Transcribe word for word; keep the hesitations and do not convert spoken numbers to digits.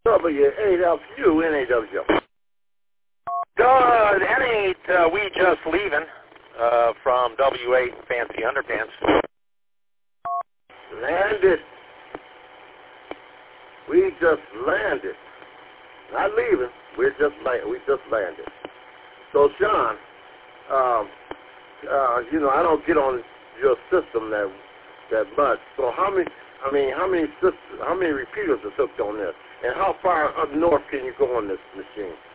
W eight F U N A W. Good. N eight, uh, we just leaving uh, from W eight Fancy Underpants. Landed. We just landed. Not leaving. We're just land. We just landed. So, Sean, um, uh, you know, I don't get on your system that that much. So, how many? I mean, how many systems, how many repeaters are hooked on this, and how far up north can you go on this machine?